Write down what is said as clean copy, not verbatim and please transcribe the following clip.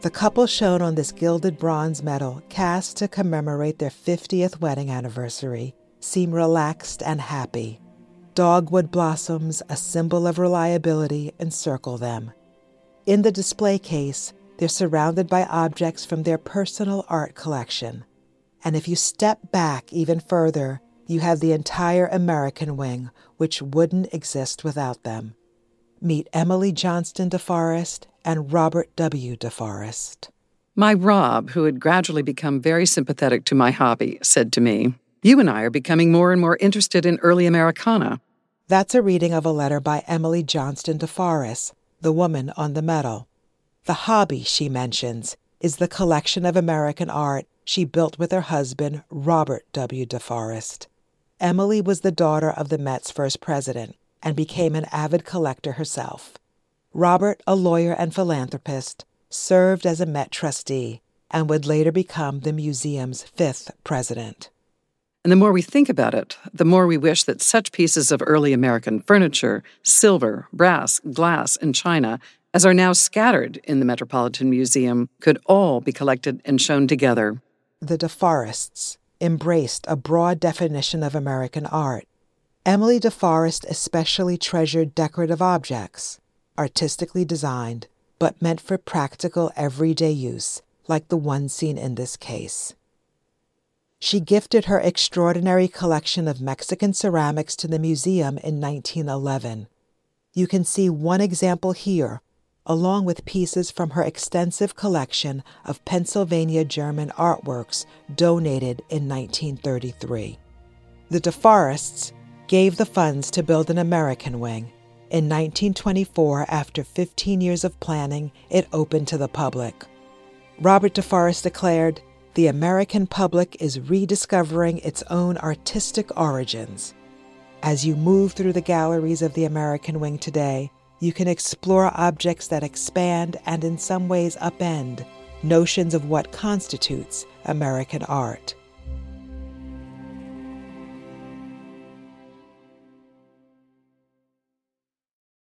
The couple shown on this gilded bronze medal, cast to commemorate their 50th wedding anniversary, seem relaxed and happy. Dogwood blossoms, a symbol of reliability, encircle them. In the display case, they're surrounded by objects from their personal art collection. And if you step back even further, you have the entire American wing, which wouldn't exist without them. Meet Emily Johnston DeForest and Robert W. DeForest. My Rob, who had gradually become very sympathetic to my hobby, said to me, "You and I are becoming more and more interested in early Americana." That's a reading of a letter by Emily Johnston DeForest, the woman on the medal. The hobby, she mentions, is the collection of American art she built with her husband, Robert W. DeForest. Emily was the daughter of the Met's first president and became an avid collector herself. Robert, a lawyer and philanthropist, served as a Met trustee and would later become the museum's 5th president. And the more we think about it, the more we wish that such pieces of early American furniture, silver, brass, glass, and china, as are now scattered in the Metropolitan Museum, could all be collected and shown together. The DeForests embraced a broad definition of American art. Emily DeForest especially treasured decorative objects, artistically designed, but meant for practical everyday use, like the one seen in this case. She gifted her extraordinary collection of Mexican ceramics to the museum in 1911. You can see one example here, along with pieces from her extensive collection of Pennsylvania German artworks donated in 1933. The DeForests gave the funds to build an American wing. In 1924, after 15 years of planning, it opened to the public. Robert DeForest declared, "The American public is rediscovering its own artistic origins." As you move through the galleries of the American wing today, you can explore objects that expand and in some ways upend notions of what constitutes American art.